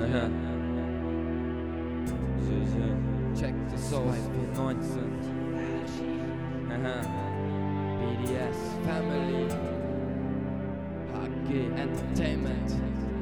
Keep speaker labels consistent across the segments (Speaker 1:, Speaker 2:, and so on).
Speaker 1: Check this out, 19. BDS Family, HG Entertainment.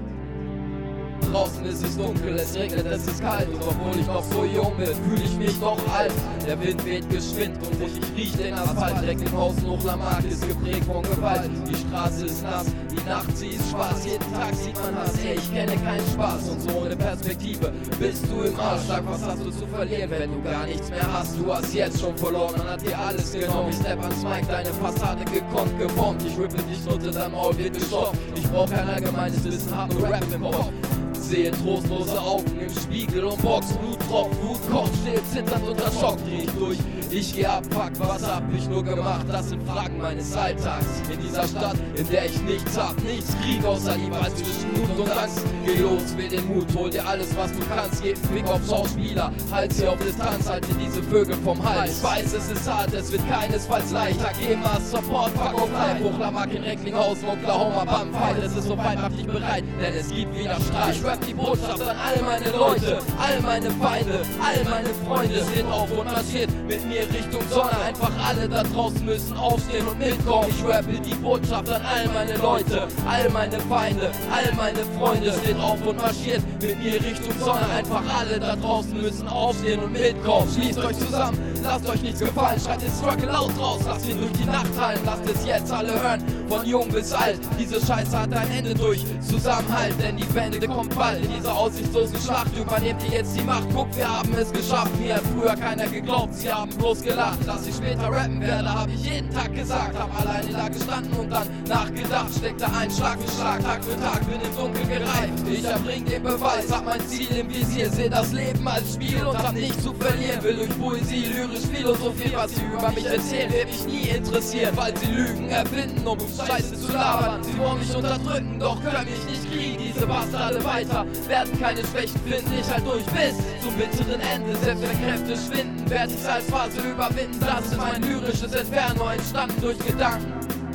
Speaker 1: Draußen ist es dunkel, es regnet, es ist kalt. Und obwohl ich noch so jung bin, fühle ich mich doch alt. Der Wind weht geschwind und ich riech den Asphalt. Direkt im Haus hoch, Lamarck ist geprägt von Gewalt. Die Straße ist nass, die Nacht, sie ist schwarz. Jeden Tag sieht man Hass, ey, ich kenne keinen Spaß. Und so ohne Perspektive bist du im Arsch. Sag, was hast du zu verlieren, wenn du gar nichts mehr hast? Du hast jetzt schon verloren, man hat dir alles genommen. Ich step ans Mic, deine Fassade gekonnt, gebombt. Ich rippe dich, Nutte, dein Maul wird gestopft. Ich brauch kein allgemeines Wissen, hab nur Rap im Kopf. Sehe trostlose Augen im Spiegel und Box, Blut tropft, Wut kocht, still, zitternd unter Schock, dreh ich durch. Ich geh ab, fuck, was hab ich nur gemacht? Das sind Fragen meines Alltags. In dieser Stadt, in der ich nichts hab, nichts krieg außer Liebe zwischen Mut und Angst. Geh los, will den Mut, hol dir alles, was du kannst. Gib einen Blick auf Schauspieler, halt sie auf Distanz, halte diese Vögel vom Hals. Ich weiß, es ist hart, es wird keinesfalls leicht. AG Support, fuck auf Live, hoch Lamarck in Recklinghausen, Oklahoma, bam, Fight. Es ist soweit, mach dich bereit, denn es gibt wieder Streit. Ich rap die Botschaft an all meine Leute, all meine Feinde, all meine Freunde sind auf und marschiert mit mir Richtung Sonne. Einfach alle da draußen müssen aufstehen und mitkommen. Ich rappe die Botschaft an all meine Leute, all meine Feinde, all meine Freunde sind auf und marschiert mit mir Richtung Sonne. Einfach alle da draußen müssen aufstehen und mitkommen. Schließt euch zusammen, lasst euch nichts gefallen, schreit den Struggle laut raus, lasst ihn durch die Nacht hallen, lasst es jetzt alle hören, von jung bis alt. Diese Scheiße hat ein Ende durch Zusammenhalt, denn die Wende kommt bald. In dieser aussichtslosen Schlacht übernehmt ihr jetzt die Macht. Guckt, wir haben es geschafft, mir hat früher keiner geglaubt, sie haben bloß gelacht. Dass ich später rappen werde, hab ich jeden Tag gesagt. Hab alleine da gestanden und dann nachgedacht. Steckte ein Schlag für Schlag, Tag für Tag, bin im Dunkeln gereift. Ich erbring den Beweis, hab mein Ziel im Visier. Seh das Leben als Spiel und hab nichts zu verlieren. Will durch Poesie, lyrisch, Philosophie, was sie über mich erzählen, wird mich nie interessieren. Weil sie Lügen erfinden, um Scheiße zu labern. Sie wollen mich unterdrücken, doch können mich nicht kriegen. Diese Bastarde weiter, werden keine Schwächen finden. Ich halt durch bis zum bitteren Ende. Selbst wenn Kräfte schwinden, werd ich's als Phase überwinden. Das ist mein lyrisches Inferno, entstanden durch Gedanken.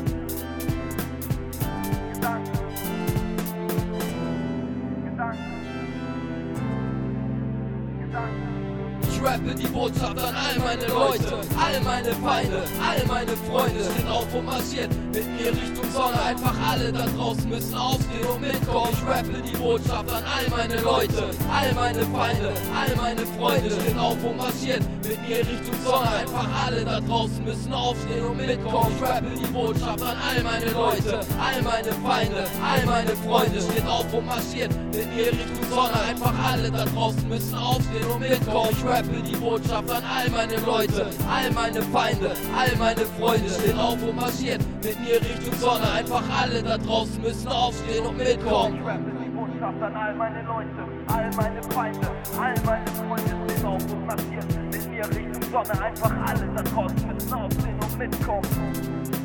Speaker 1: Ich rappe die Botschaft an all meine Leute, all meine Feinde, all meine Freunde sind auf und marschiert mit mir Richtung Sonne. Einfach alle da draußen müssen aufstehen und mitkommen. Ich rappe die Botschaft an all meine Leute, all meine Feinde, all meine Freunde sind auf und marschiert mit mir Richtung Sonne. Einfach alle da draußen müssen aufstehen und mitkommen. Ich rappe die Botschaft an all meine Leute, all meine Feinde, all meine Freunde sind auf und marschiert mit mir Richtung Sonne. Einfach alle da draußen müssen aufstehen und mitkommen. Ich rappe die Botschaft an all meine Leute, all meine Feinde, all meine Freunde stehen auf und marschiert mit mir Richtung Sonne. Einfach alle da draußen müssen aufstehen und mitkommen.
Speaker 2: Ich rappe die Botschaft an all meine Leute, all meine Feinde, all meine Freunde stehen auf und marschiert mit mir Richtung Sonne. Einfach alle da draußen müssen aufstehen und mitkommen.